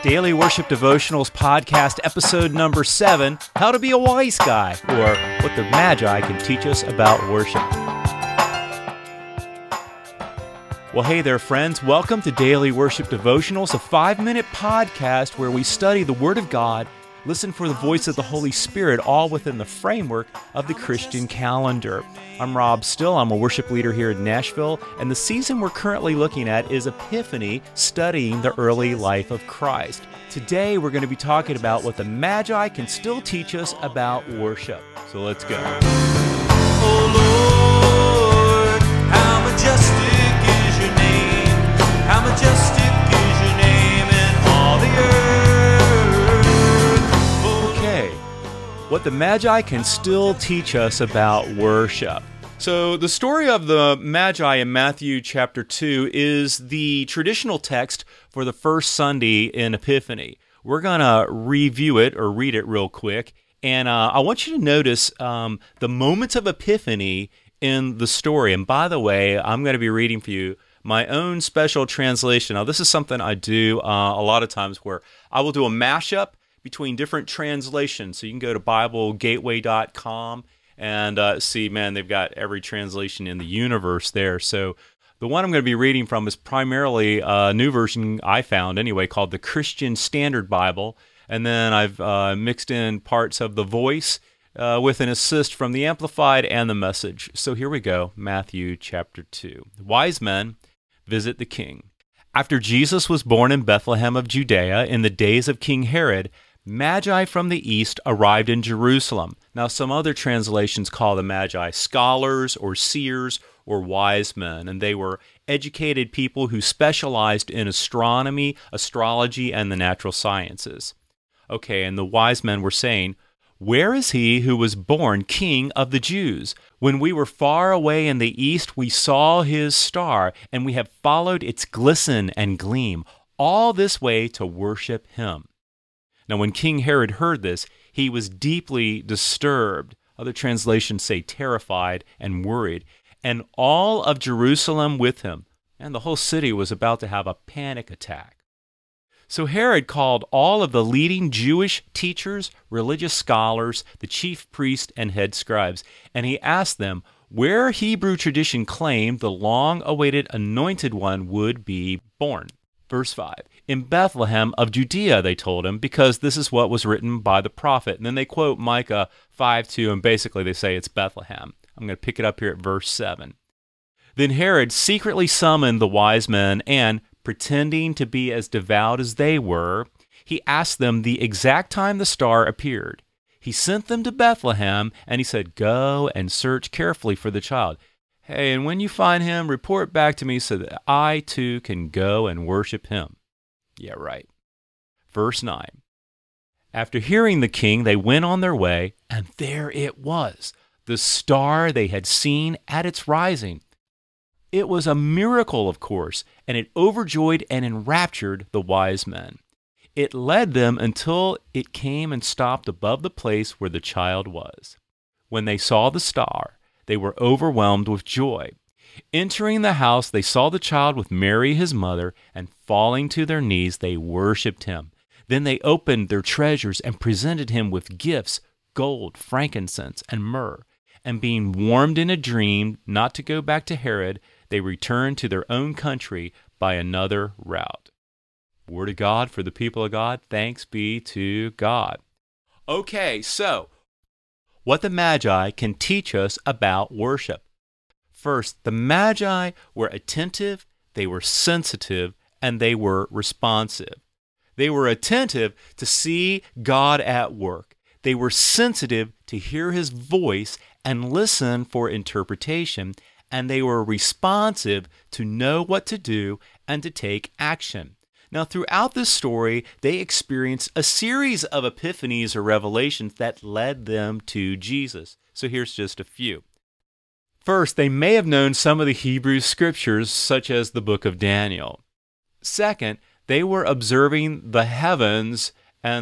Daily Worship Devotionals Podcast, episode number 7, How to Be a Wise Guy, or What the Magi Can Teach Us About Worship. Well, hey there, friends. Welcome to Daily Worship Devotionals, a 5-minute podcast where we study the Word of God, listen for the voice of the Holy Spirit, all within the framework of the Christian calendar. I'm Rob Still. I'm a worship leader here in Nashville, and the season we're currently looking at is Epiphany, studying the early life of Christ. Today, we're going to be talking about what the Magi can still teach us about worship. So let's go. Oh Lord, how majestic is your name, how majestic is your name in all the earth. Okay, what the Magi can still teach us about worship. So the story of the Magi in Matthew chapter 2 is the traditional text for the first Sunday in Epiphany. We're going to review it or read it real quick, and I want you to notice the moments of Epiphany in the story. And by the way, I'm going to be reading for you my own special translation. Now, this is something I do a lot of times where I will do a mashup between different translations. So you can go to BibleGateway.com and see, man, they've got every translation in the universe there. So the one I'm going to be reading from is primarily a new version I found anyway, called the Christian Standard Bible. And then I've mixed in parts of the Voice with an assist from the Amplified and the Message. So here we go, Matthew chapter 2. Wise men visit the king. After Jesus was born in Bethlehem of Judea in the days of King Herod, Magi from the east arrived in Jerusalem. Now, some other translations call the Magi scholars or seers or wise men, and they were educated people who specialized in astronomy, astrology, and the natural sciences. Okay, and the wise men were saying, "Where is he who was born King of the Jews? When we were far away in the east, we saw his star, and we have followed its glisten and gleam, all this way to worship him." Now, when King Herod heard this, he was deeply disturbed. Other translations say terrified and worried, and all of Jerusalem with him. And the whole city was about to have a panic attack. So Herod called all of the leading Jewish teachers, religious scholars, the chief priests, and head scribes, and he asked them where Hebrew tradition claimed the long-awaited anointed one would be born. Verse 5, in Bethlehem of Judea, they told him, because this is what was written by the prophet. And then they quote Micah 5:2, and basically they say it's Bethlehem. I'm going to pick it up here at verse 7. Then Herod secretly summoned the wise men, and, pretending to be as devout as they were, he asked them the exact time the star appeared. He sent them to Bethlehem, and he said, "Go and search carefully for the child. Hey, and when you find him, report back to me so that I too can go and worship him." Yeah, right. Verse 9. After hearing the king, they went on their way, and there it was, the star they had seen at its rising. It was a miracle, of course, and it overjoyed and enraptured the wise men. It led them until it came and stopped above the place where the child was. When they saw the star, they were overwhelmed with joy. Entering the house, they saw the child with Mary, his mother, and falling to their knees, they worshipped him. Then they opened their treasures and presented him with gifts, gold, frankincense, and myrrh. And being warned in a dream not to go back to Herod, they returned to their own country by another route. Word of God for the people of God. Thanks be to God. Okay, so what the Magi can teach us about worship. First, the Magi were attentive, they were sensitive, and they were responsive. They were attentive to see God at work. They were sensitive to hear his voice and listen for interpretation, and they were responsive to know what to do and to take action. Now, throughout this story, they experienced a series of epiphanies or revelations that led them to Jesus. So here's just a few. First, they may have known some of the Hebrew scriptures, such as the book of Daniel. Second, they were observing the heavens and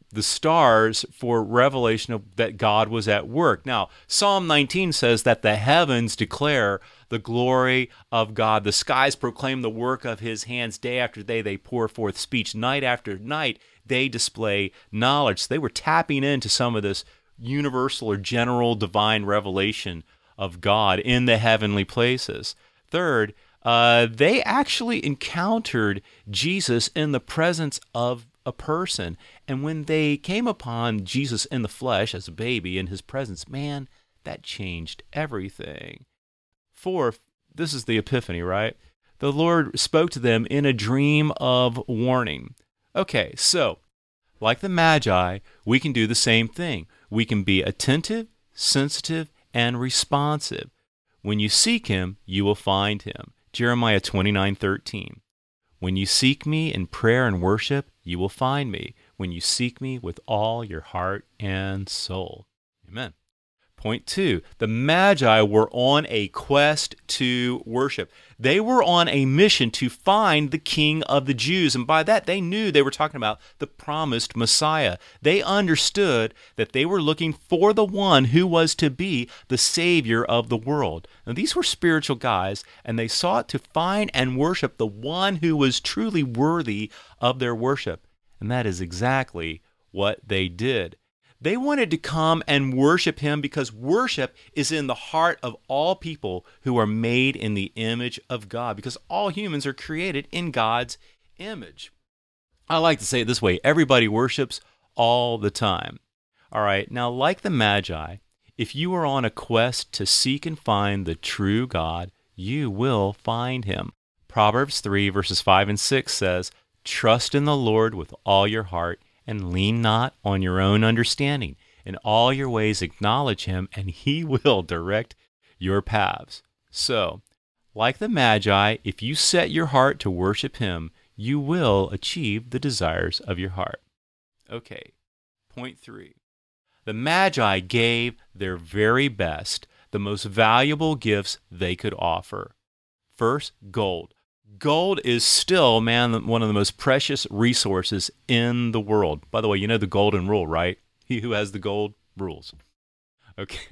the stars for revelation of that God was at work. Now, Psalm 19 says that the heavens declare the glory of God. The skies proclaim the work of his hands. Day after day, they pour forth speech. Night after night, they display knowledge. They were tapping into some of this universal or general divine revelation of God in the heavenly places. Third, they actually encountered Jesus in the presence of a person. And when they came upon Jesus in the flesh as a baby in his presence, man, that changed everything. Fourth, this is the epiphany, right? The Lord spoke to them in a dream of warning. Okay, so like the Magi, we can do the same thing. We can be attentive, sensitive, and responsive. When you seek him, you will find him. Jeremiah 29:13. When you seek me in prayer and worship, you will find me. When you seek me with all your heart and soul. Amen. Point 2, the Magi were on a quest to worship. They were on a mission to find the King of the Jews, and by that they knew they were talking about the promised Messiah. They understood that they were looking for the one who was to be the Savior of the world. Now, these were spiritual guys, and they sought to find and worship the one who was truly worthy of their worship, and that is exactly what they did. They wanted to come and worship him because worship is in the heart of all people who are made in the image of God, because all humans are created in God's image. I like to say it this way: everybody worships all the time. All right, now like the Magi, if you are on a quest to seek and find the true God, you will find him. Proverbs 3 verses 5 and 6 says, "Trust in the Lord with all your heart, and lean not on your own understanding. In all your ways acknowledge him, and he will direct your paths." So, like the Magi, if you set your heart to worship him, you will achieve the desires of your heart. Okay, point 3. The Magi gave their very best, the most valuable gifts they could offer. First, gold. Gold is still, man, one of the most precious resources in the world. By the way, you know the golden rule, right? He who has the gold rules. Okay.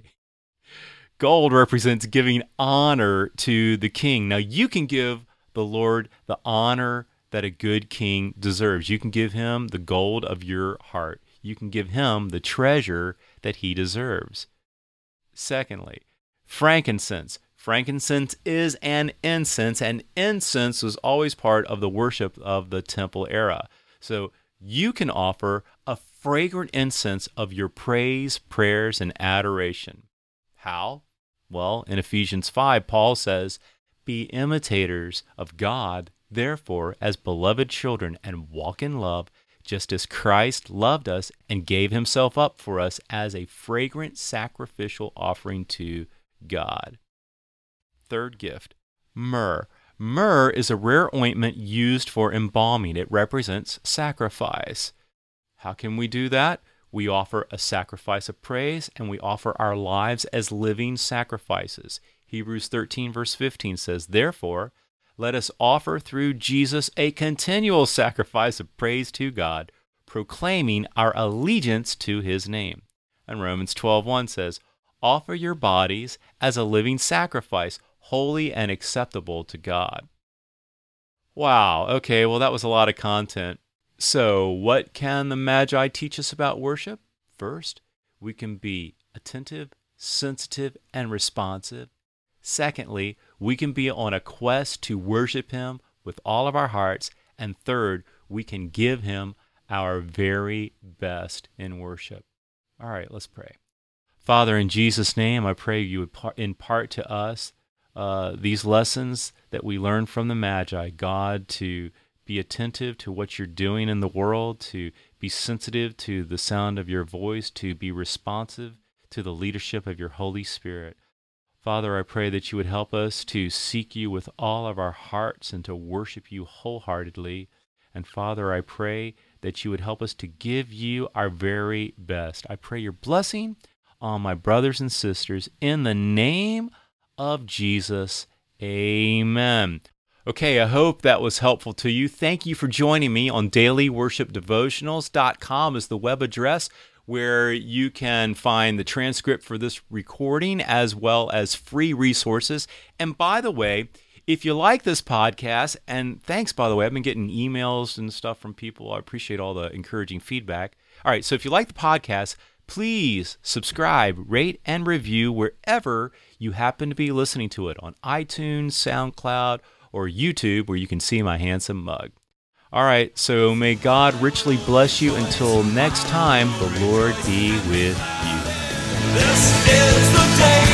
Gold represents giving honor to the king. Now, you can give the Lord the honor that a good king deserves. You can give him the gold of your heart. You can give him the treasure that he deserves. Secondly, frankincense. Frankincense is an incense, and incense was always part of the worship of the temple era. So you can offer a fragrant incense of your praise, prayers, and adoration. How? Well, in Ephesians 5, Paul says, "Be imitators of God, therefore, as beloved children, and walk in love, just as Christ loved us and gave himself up for us as a fragrant sacrificial offering to God." Third gift, myrrh. Myrrh is a rare ointment used for embalming. It represents sacrifice. How can we do that? We offer a sacrifice of praise, and we offer our lives as living sacrifices. Hebrews 13 verse 15 says, "Therefore, let us offer through Jesus a continual sacrifice of praise to God, proclaiming our allegiance to his name." And Romans 12:1 says, "Offer your bodies as a living sacrifice, holy and acceptable to God." Wow, okay, well that was a lot of content. So what can the Magi teach us about worship? First, we can be attentive, sensitive, and responsive. Secondly, we can be on a quest to worship him with all of our hearts. And third, we can give him our very best in worship. All right, let's pray. Father, in Jesus' name, I pray you would impart to us these lessons that we learned from the Magi, God, to be attentive to what you're doing in the world, to be sensitive to the sound of your voice, to be responsive to the leadership of your Holy Spirit. Father, I pray that you would help us to seek you with all of our hearts and to worship you wholeheartedly. And Father, I pray that you would help us to give you our very best. I pray your blessing on my brothers and sisters in the name of Jesus. Amen. Okay, I hope that was helpful to you. Thank you for joining me on dailyworshipdevotionals.com is the web address where you can find the transcript for this recording as well as free resources. And by the way, if you like this podcast, and thanks, by the way, I've been getting emails and stuff from people. I appreciate all the encouraging feedback. All right, so if you like the podcast, please subscribe, rate, and review wherever you happen to be listening to it, on iTunes, SoundCloud, or YouTube, where you can see my handsome mug. All right, so may God richly bless you. Until next time, the Lord be with you. This is the day.